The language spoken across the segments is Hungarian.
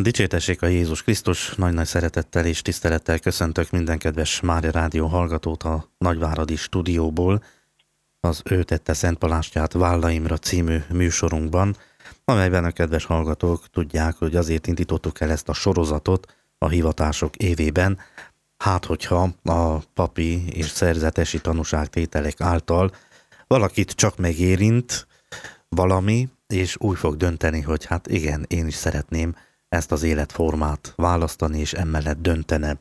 Dicsértessék a Jézus Krisztus, nagy-nagy szeretettel és tisztelettel köszöntök minden kedves Mária Rádió hallgatót a Nagyváradi stúdióból, az Ő tette Szent Palástját Vállaimra című műsorunkban, amelyben a kedves hallgatók tudják, hogy azért indítottuk el ezt a sorozatot a hivatások évében, hát hogyha a papi és szerzetesi tanúságtételek által valakit csak megérint valami, és úgy fog dönteni, hogy hát igen, én is szeretném ezt az életformát választani, és emellett döntene.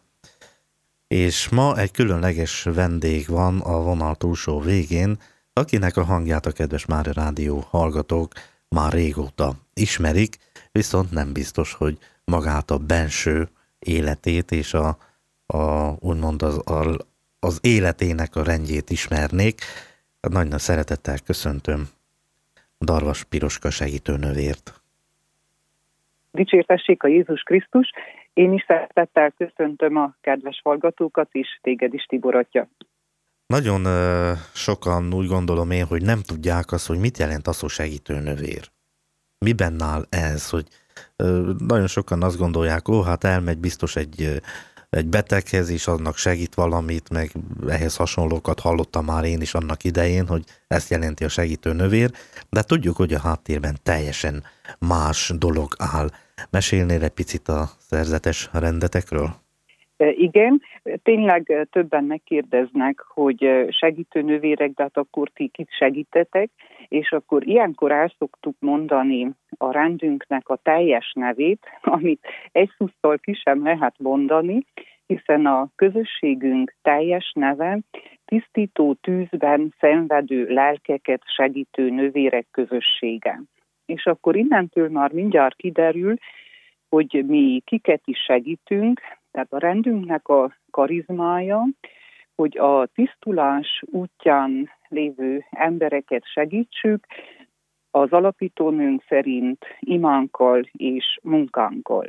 És ma egy különleges vendég van a vonal túlsó végén, akinek a hangját a kedves Mária Rádió hallgatók már régóta ismerik, viszont nem biztos, hogy magát a benső életét és úgymond az életének a rendjét ismernék. Nagy-nagy szeretettel köszöntöm Darvas Piroska segítőnővért. Dicsértessék a Jézus Krisztus, én is szeretettel köszöntöm a kedves hallgatókat is, téged is, Tibor atya. Nagyon sokan úgy gondolom én, hogy nem tudják azt, hogy mit jelent az, hogy segítőnővér. Miben áll ez, hogy nagyon sokan azt gondolják, hát elmegy biztos egy beteghez, és annak segít valamit, meg ehhez hasonlókat hallottam már én is annak idején, hogy ezt jelenti a segítőnővér, de tudjuk, hogy a háttérben teljesen más dolog áll. Mesélnél egy picit a szerzetes rendetekről? Igen, tényleg többen megkérdeznek, hogy segítőnővérek, de hát akkor ti kit segítetek, és akkor ilyenkor el szoktuk mondani a rendünknek a teljes nevét, amit egy szusszal ki sem lehet mondani, hiszen a közösségünk teljes neve tisztító tűzben szenvedő lelkeket segítő nővérek közössége. És akkor innentől már mindjárt kiderül, hogy mi kiket is segítünk, tehát a rendünknek a karizmája, hogy a tisztulás útján lévő embereket segítsük, az alapítónőnk szerint imánkkal és munkánkkal.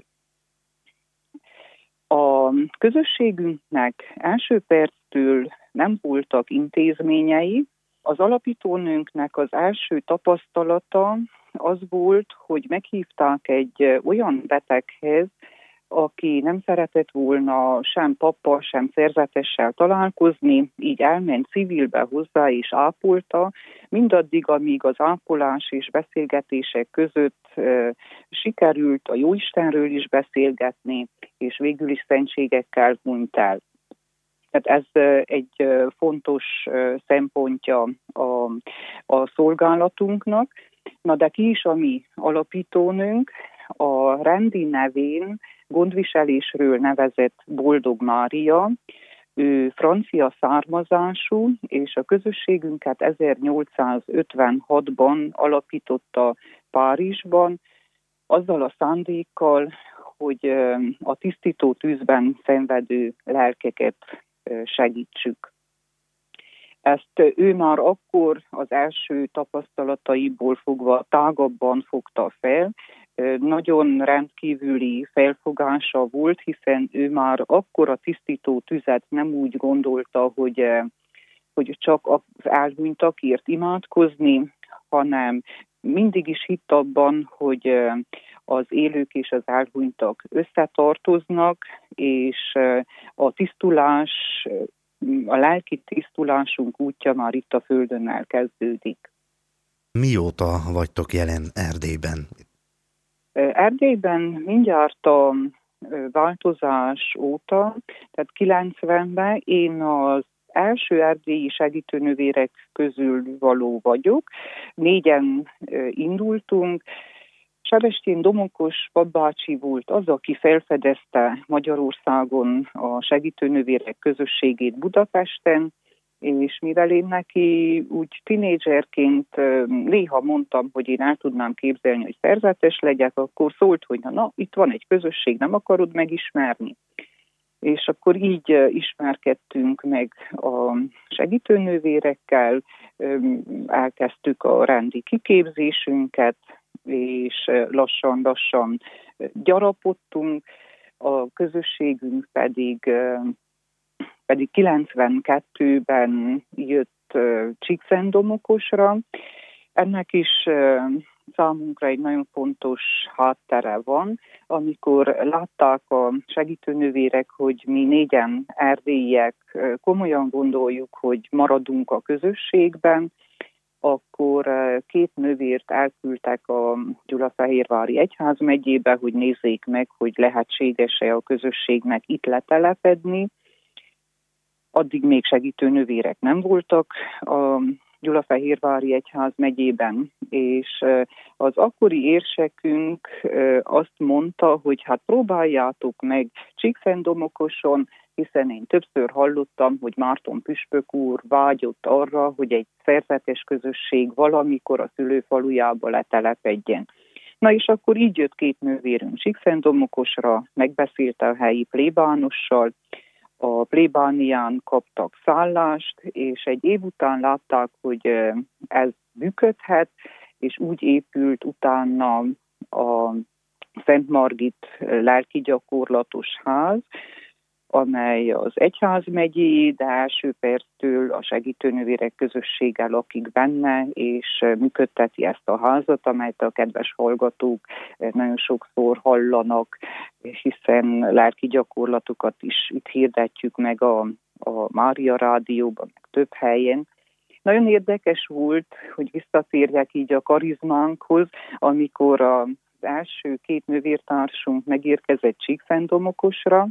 A közösségünknek első perctől nem voltak intézményei. Az alapítónőnknek az első tapasztalata az volt, hogy meghívták egy olyan beteghez, aki nem szeretett volna sem pappal, sem szerzetessel találkozni, így elment civilbe hozzá és ápolta, mindaddig, amíg az ápolás és beszélgetések között sikerült a Jóistenről is beszélgetni, és végül is szentségekkel hunyt el. Tehát ez egy fontos szempontja a szolgálatunknak. Na de ki is a mi alapítónőnk? A rendi nevén gondviselésről nevezett Boldog Mária, ő francia származású, és a közösségünket 1856-ban alapította Párizsban, azzal a szándékkal, hogy a tisztító tűzben szenvedő lelkeket segítsük. Ezt ő már akkor az első tapasztalataiból fogva tágabban fogta fel. Nagyon rendkívüli felfogása volt, hiszen ő már akkor a tisztító tüzet nem úgy gondolta, hogy csak az elhunytakért imádkozni, hanem mindig is hitt abban, hogy az élők és az elhunytak összetartoznak, és a tisztulás, a lelki tisztulásunk útja már itt a Földön elkezdődik. Mióta vagytok jelen Erdélyben? Erdélyben mindjárt a változás óta, tehát 90-ben én az első erdélyi segítőnővérek közül való vagyok. 4-en indultunk. Sebestyén Domokos papbácsi volt az, aki felfedezte Magyarországon a segítőnővérek közösségét Budapesten, és mivel én neki úgy tinédzserként néha mondtam, hogy én el tudnám képzelni, hogy szerzetes legyek, akkor szólt, hogy na, itt van egy közösség, nem akarod megismerni. És akkor így ismerkedtünk meg a segítőnővérekkel, elkezdtük a rendi kiképzésünket, és lassan-lassan gyarapodtunk, a közösségünk pedig 92-ben jött Csíkszentdomokosra. Ennek is számunkra egy nagyon fontos háttere van. Amikor látták a segítőnővérek, hogy mi 4-en erdélyiek komolyan gondoljuk, hogy maradunk a közösségben, akkor 2 nővért elküldtek a Gyulafehérvári Egyházmegyébe, hogy nézzék meg, hogy lehetséges-e a közösségnek itt letelepedni. Addig még segítő nővérek nem voltak a Gyulafehérvári Egyházmegyében, és az akkori érsekünk azt mondta, hogy hát próbáljátok meg Csíkszentdomokoson, hiszen én többször hallottam, hogy Márton püspök úr vágyott arra, hogy egy szerzetes közösség valamikor a szülőfalujába letelepedjen. Na és akkor így jött 2 nővérünk Csíkszentdomokosra, megbeszélte a helyi plébánossal, a plébánián kaptak szállást, és egy év után látták, hogy ez működhet, és úgy épült utána a Szent Margit lelki gyakorlatos ház, amely az egyházmegyé, de első perctől a segítőnővérek közössége lakik benne, és működteti ezt a házat, amelyet a kedves hallgatók nagyon sokszor hallanak, hiszen lelki gyakorlatokat is itt hirdetjük meg a Mária Rádióban, meg több helyen. Nagyon érdekes volt, hogy visszatérjek így a karizmánkhoz, amikor az első 2 nővértársunk megérkezett Csíkszentdomokosra,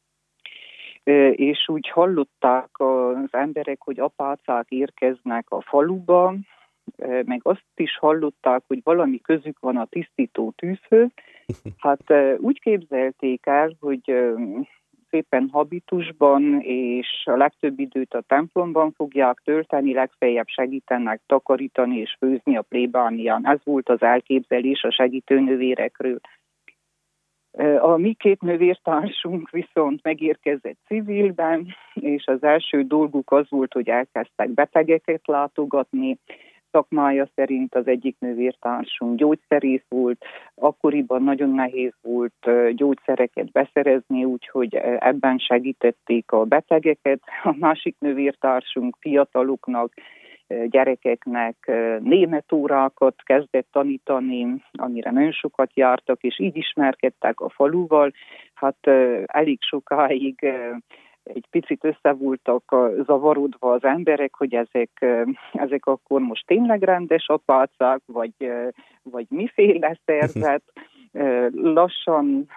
és úgy hallották az emberek, hogy apácák érkeznek a faluba, meg azt is hallották, hogy valami közük van a tisztító tűzhöz. Hát úgy képzelték el, hogy szépen habitusban, és a legtöbb időt a templomban fogják tölteni, legfeljebb segítenek takarítani és főzni a plébánián. Ez volt az elképzelés a segítőnővérekről. A mi 2 nővértársunk viszont megérkezett civilben, és az első dolguk az volt, hogy elkezdtek betegeket látogatni. Szakmája szerint az egyik nővértársunk gyógyszerész volt, akkoriban nagyon nehéz volt gyógyszereket beszerezni, úgyhogy ebben segítették a betegeket. A másik nővértársunk fiataloknak, gyerekeknek német órákat kezdett tanítani, amire nagyon sokat jártak, és így ismerkedtek a faluval. Hát elég sokáig egy picit össze voltak zavarodva az emberek, hogy ezek akkor most tényleg rendes apácák, vagy miféle szerzet. Lassan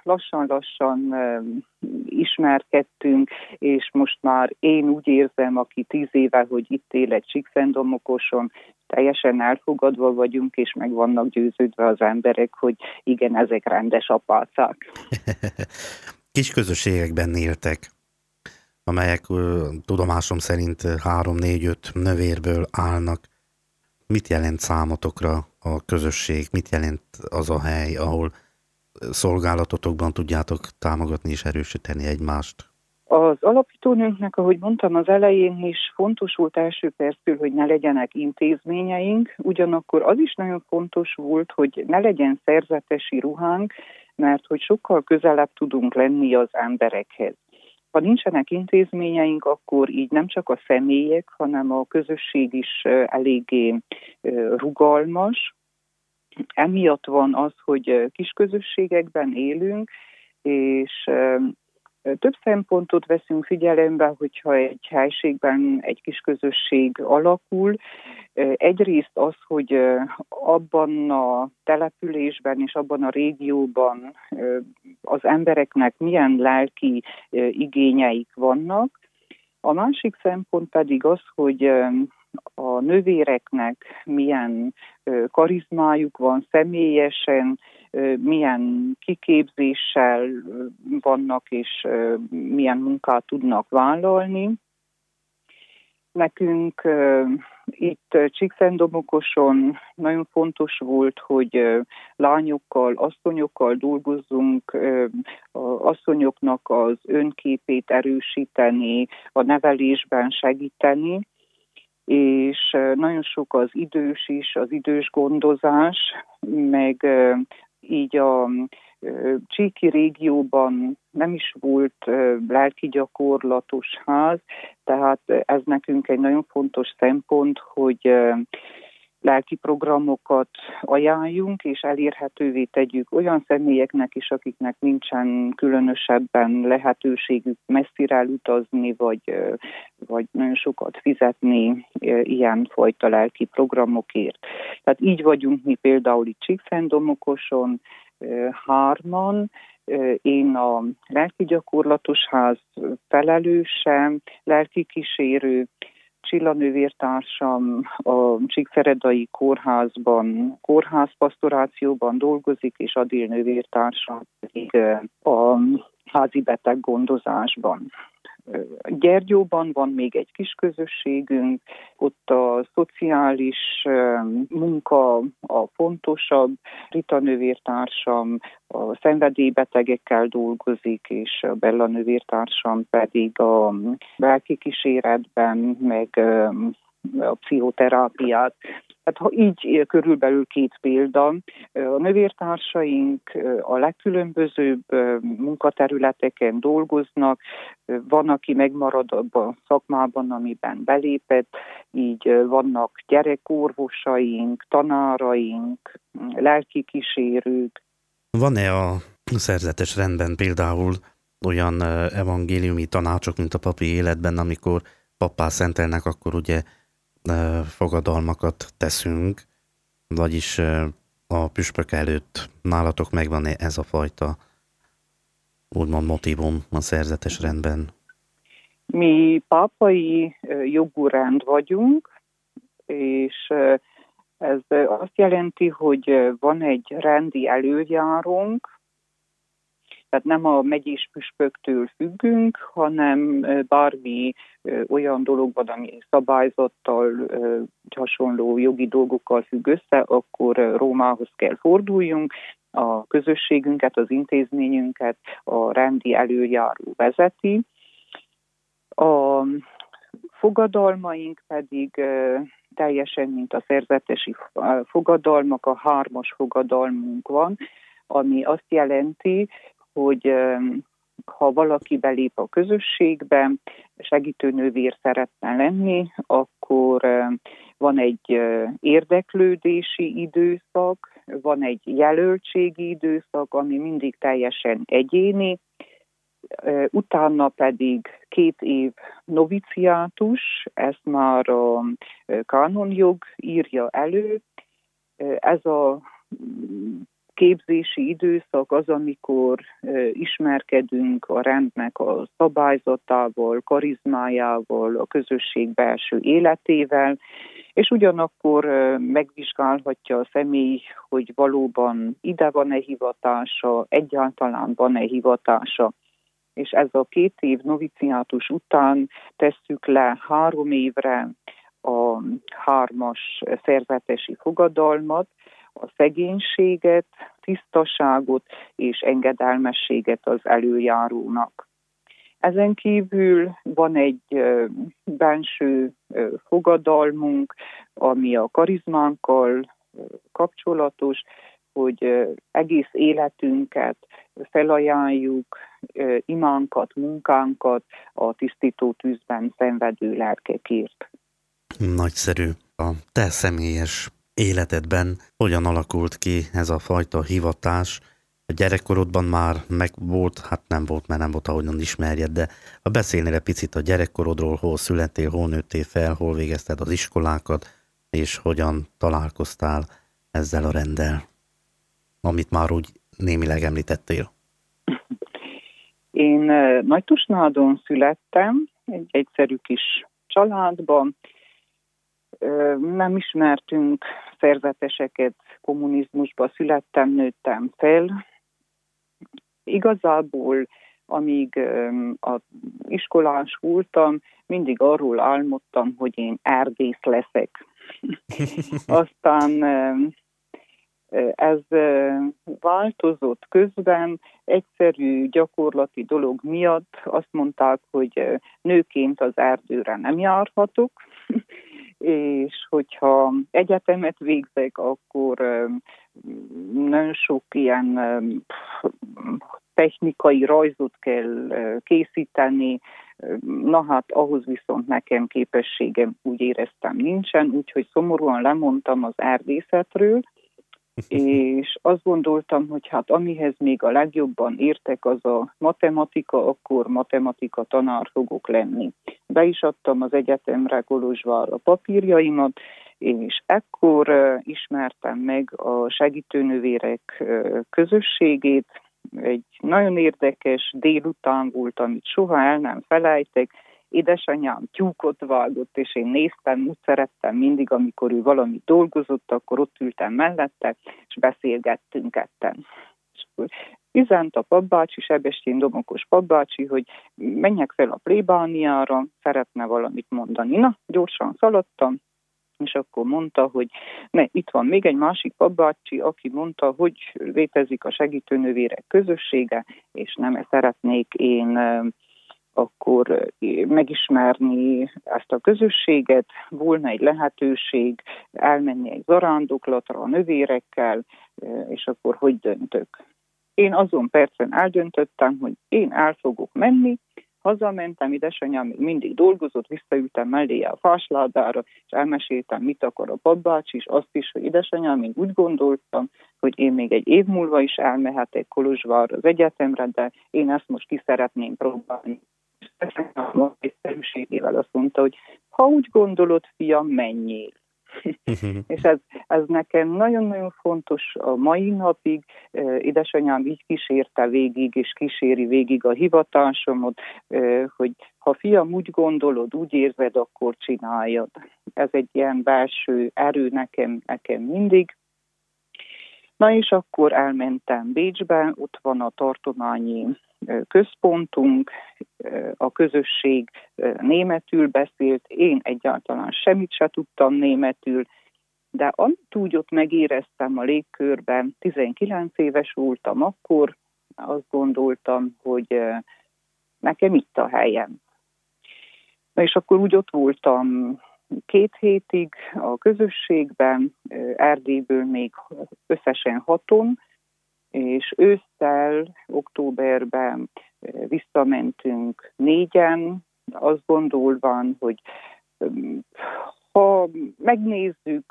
ismerkedtünk, és most már én úgy érzem, aki 10 éve, hogy itt élek Csíkszentdomokoson, teljesen elfogadva vagyunk, és meg vannak győződve az emberek, hogy igen, ezek rendes apácák. Kis közösségekben éltek, amelyek tudomásom szerint 3-4-5 nővérből állnak. Mit jelent számotokra a közösség? Mit jelent az a hely, ahol szolgálatotokban tudjátok támogatni és erősíteni egymást? Az alapítónőnknek, ahogy mondtam az elején is, fontos volt első perctől, hogy ne legyenek intézményeink, ugyanakkor az is nagyon fontos volt, hogy ne legyen szerzetesi ruhánk, mert hogy sokkal közelebb tudunk lenni az emberekhez. Ha nincsenek intézményeink, akkor így nem csak a személyek, hanem a közösség is eléggé rugalmas. Emiatt van az, hogy kis közösségekben élünk, és több szempontot veszünk figyelembe, hogyha egy helységben egy kis közösség alakul. Egyrészt az, hogy abban a településben és abban a régióban az embereknek milyen lelki igényeik vannak. A másik szempont pedig az, hogy a nővéreknek milyen karizmájuk van személyesen, milyen kiképzéssel vannak, és milyen munkát tudnak vállalni. Nekünk itt Csíkszentdomokoson nagyon fontos volt, hogy lányokkal, asszonyokkal dolgozzunk, asszonyoknak az önképét erősíteni, a nevelésben segíteni, és nagyon sok az idős is, az idős gondozás, meg így a csíki régióban nem is volt lelki gyakorlatos ház, tehát ez nekünk egy nagyon fontos szempont, hogy lelki programokat ajánljunk, és elérhetővé tegyük olyan személyeknek is, akiknek nincsen különösebben lehetőségük messzire elutazni, vagy nagyon sokat fizetni ilyenfajta lelki programokért. Tehát így vagyunk mi például itt Csíkszentdomokoson 3-an, én a lelki gyakorlatos ház felelőse, lelki kísérő, Csilla nővértársam a Csíkszeredai kórházban, kórházpasztorációban dolgozik, és Adél nővértársam pedig a házi beteg gondozásban. Gyergyóban van még egy kis közösségünk, ott a szociális munka a fontosabb, Rita nővértársam a szenvedélybetegekkel dolgozik, és a Bella nővértársam pedig a lelki kíséretben, meg a pszichoterápiát. Hát ha így körülbelül 2 példa. A nővértársaink a legkülönbözőbb munkaterületeken dolgoznak, van, aki megmarad abban a szakmában, amiben belépett, így vannak gyerekorvosaink, tanáraink, lelki kísérők. Van-e a szerzetes rendben például olyan evangéliumi tanácsok, mint a papi életben, amikor pappá szentelnek, akkor ugye fogadalmakat teszünk, vagyis a püspök előtt nálatok megvan-e ez a fajta úgymond motívum a szerzetes rendben? Mi pápai jogú rend vagyunk, és ez azt jelenti, hogy van egy rendi előjárónk, tehát nem a megyés püspöktől függünk, hanem bármi olyan dologban, ami szabályzattal, hasonló jogi dolgokkal függ össze, akkor Rómához kell forduljunk. A közösségünket, az intézményünket a rendi előjáró vezeti. A fogadalmaink pedig teljesen, mint a szerzetesi fogadalmak, a 3-as fogadalmunk van, ami azt jelenti, hogy ha valaki belép a közösségbe, segítőnővér szeretne lenni, akkor van egy érdeklődési időszak, van egy jelöltségi időszak, ami mindig teljesen egyéni, utána pedig 2 év noviciátus, ezt már a kánonjog írja elő. Ez a képzési időszak az, amikor ismerkedünk a rendnek a szabályzatával, karizmájával, a közösség belső életével, és ugyanakkor megvizsgálhatja a személy, hogy valóban ide van-e hivatása, egyáltalán van-e hivatása. És ez a 2 év noviciátus után tesszük le 3 évre a 3-as szerzetesi fogadalmat, a szegénységet, tisztaságot és engedelmességet az előjárónak. Ezen kívül van egy benső fogadalmunk, ami a karizmánkkal kapcsolatos, hogy egész életünket felajánljuk, imánkat, munkánkat a tisztító tűzben szenvedő lelkekért. Nagyszerű. A te személyes életedben hogyan alakult ki ez a fajta hivatás? A gyerekkorodban már megvolt, hát nem volt, mert nem volt, ahogyan ismerjed, de ha beszélnél egy picit a gyerekkorodról, hol születtél, hol nőttél fel, hol végezted az iskolákat, és hogyan találkoztál ezzel a renddel, amit már úgy némileg említettél. Én Nagytusnádon születtem, egy egyszerű kis családban. Nem ismertünk szerzeteseket, kommunizmusba születtem, nőttem fel. Igazából, amíg az iskolás voltam, mindig arról álmodtam, hogy én erdész leszek. Aztán ez változott közben, egyszerű gyakorlati dolog miatt azt mondták, hogy nőként az erdőre nem járhatok, és hogyha egyetemet végzek, akkor nagyon sok ilyen technikai rajzot kell készíteni, Na hát ahhoz viszont nekem képességem úgy éreztem nincsen, úgyhogy szomorúan lemondtam az erdészetről, és azt gondoltam, hogy hát amihez még a legjobban értek, az a matematika, akkor matematika tanár fogok lenni. Be is adtam az egyetemre Kolozsvárra papírjaimat, és ekkor ismertem meg a segítőnővérek közösségét. Egy nagyon érdekes délután volt, amit soha el nem felejtek. Édesanyám tyúkot vágott, és én néztem, úgy szerettem mindig, amikor ő valamit dolgozott, akkor ott ültem mellette, és beszélgettünk ketten. És akkor üzent a papbácsi, Sebestyén Domokos papbácsi, hogy menjek fel a plébániára, szeretne valamit mondani. Na, gyorsan szaladtam, és akkor mondta, hogy itt van még egy másik papbácsi, aki mondta, hogy létezik a segítőnővérek közössége, és nem szeretnék én akkor megismerni ezt a közösséget, volna egy lehetőség elmenni egy zarándoklatra a nővérekkel, és akkor hogy döntök. Én azon percen eldöntöttem, hogy én el fogok menni, hazamentem, édesanyám még mindig dolgozott, visszaültem melléje a fásládára, és elmeséltem, mit akar a papbácsi, és azt is, hogy édesanyám, én úgy gondoltam, hogy én még egy év múlva is elmehetek Kolozsvárra az egyetemre, de én ezt most ki szeretném próbálni. Egyszerűségével azt mondta, hogy ha úgy gondolod, fiam, menjél. És ez nekem nagyon-nagyon fontos a mai napig. Édesanyám így kísérte végig, és kíséri végig a hivatásomat, hogy ha fiam úgy gondolod, úgy érzed, akkor csináljad. Ez egy ilyen belső erő nekem mindig. Na és akkor elmentem Bécsbe, ott van a tartományi központunk, a közösség németül beszélt, én egyáltalán semmit se tudtam németül, de amit úgy ott megéreztem a légkörben, 19 éves voltam akkor, azt gondoltam, hogy nekem itt a helyem. Na és akkor úgy ott voltam 2 hétig a közösségben, Erdélyből még összesen 6-on, és ősszel, októberben visszamentünk 4-en, azt gondolván, hogy ha megnézzük,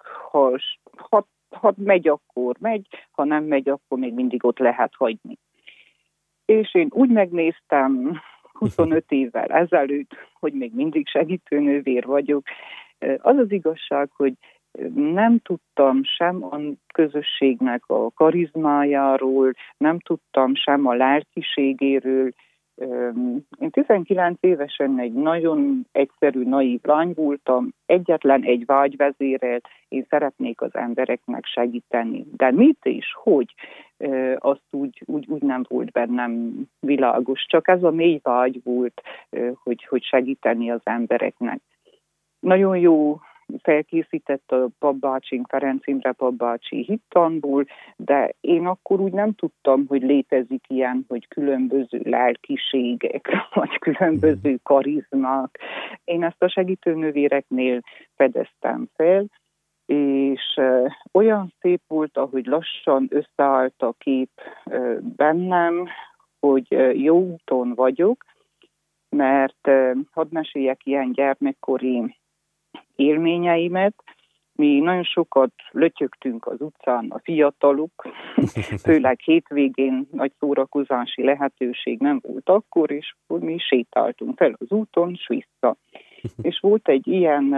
ha megy, akkor megy, ha nem megy, akkor még mindig ott lehet hagyni. És én úgy megnéztem 25 évvel ezelőtt, hogy még mindig segítőnővér vagyok. Az az igazság, hogy nem tudtam sem a közösségnek a karizmájáról, nem tudtam sem a lelkiségéről. Én 19 évesen egy nagyon egyszerű, naív lány voltam, egyetlen egy vágyvezérelt, én szeretnék az embereknek segíteni. De mit és hogy, azt úgy nem volt bennem világos. Csak ez a mély vágy volt, hogy segíteni az embereknek. Nagyon jó felkészített a papbácsink, Ferenc Imre papbácsi hittanból, de én akkor úgy nem tudtam, hogy létezik ilyen, hogy különböző lelkiségek, vagy különböző karizmák. Én ezt a segítőnővéreknél fedeztem fel, és olyan szép volt, ahogy lassan összeállt a kép bennem, hogy jó úton vagyok, mert hadd meséljek ilyen gyermekkori élményeimet. Mi nagyon sokat lötyögtünk az utcán, a fiatalok, főleg hétvégén nagy szórakozási lehetőség nem volt akkor, és mi sétáltunk fel az úton, és vissza. És volt egy ilyen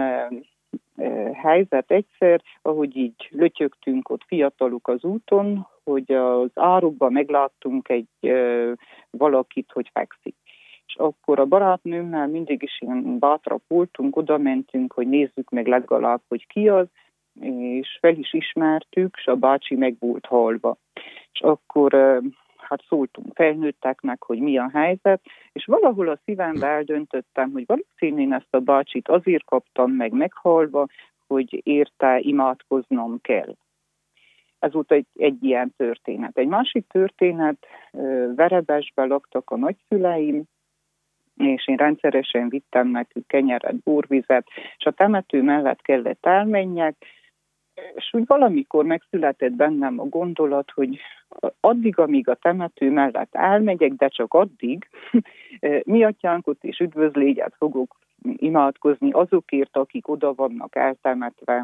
helyzet egyszer, ahogy így lötyögtünk ott fiatalok az úton, hogy az árokban megláttunk egy valakit, hogy fekszik. És akkor a barátnőmmel mindig is ilyen bátrak voltunk, oda mentünk, hogy nézzük meg legalább, hogy ki az, és fel is ismertük, és a bácsi meg volt halva. És akkor hát szóltunk felnőtteknek, hogy mi a helyzet, és valahol a szívembe eldöntöttem, hogy valószínűleg én ezt a bácsit azért kaptam meg meghalva, hogy érte imádkoznom kell. Ez volt egy ilyen történet. Egy másik történet, Verebesben laktak a nagyszüleim, és én rendszeresen vittem nekük kenyeret, borvizet, és a temető mellett kellett elmenjek. És úgy valamikor megszületett bennem a gondolat, hogy addig, amíg a temető mellett elmegyek, de csak addig, mi atyánkot és üdvözlégyet fogok imádkozni azokért, akik oda vannak eltemetve,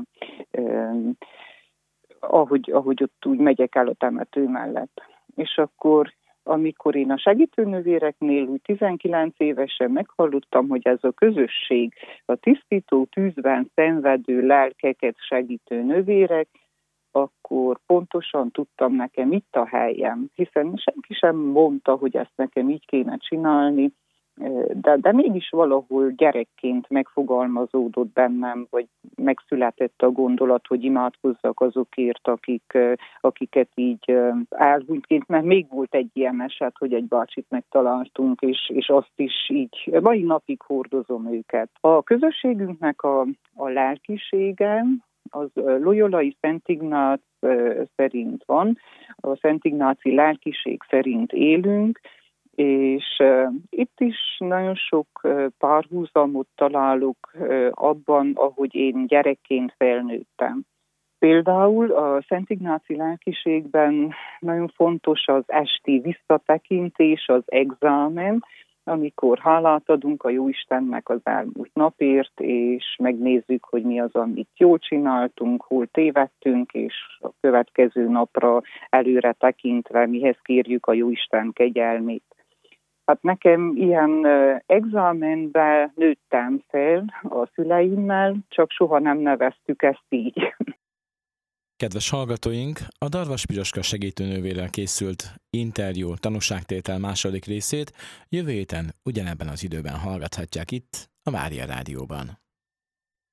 ahogy ott úgy megyek el a temető mellett. És akkor, amikor én a segítőnövéreknél úgy 19 évesen meghallottam, hogy ez a közösség, a tisztító tűzben szenvedő lelkeket segítő növérek, akkor pontosan tudtam, nekem itt a helyem, hiszen senki sem mondta, hogy ezt nekem így kéne csinálni, de mégis valahol gyerekként megfogalmazódott bennem, vagy megszületett a gondolat, hogy imádkozzak azokért, akiket így elhunytként, mert még volt egy ilyen eset, hogy egy bácsit megtaláltunk, és azt is így mai napig hordozom őket. A közösségünknek a lelkisége az loyolai Szent Ignác szerint van, a Szent Ignáci lelkiség szerint élünk, és itt is nagyon sok párhuzamot találok abban, ahogy én gyerekként felnőttem. Például a Szent Ignáci lelkiségben nagyon fontos az esti visszatekintés, az exámen, amikor hálát adunk a Jóistennek az elmúlt napért, és megnézzük, hogy mi az, amit jól csináltunk, hol tévedtünk, és a következő napra előre tekintve mihez kérjük a Jóisten kegyelmét. Hát nekem ilyen exámenben nőttem fel a szüleimmel, csak soha nem neveztük ezt így. Kedves hallgatóink, a Darvas Piroska segítőnővérrel készült interjú tanúságtétel második részét jövő héten ugyanebben az időben hallgathatják itt, a Mária Rádióban.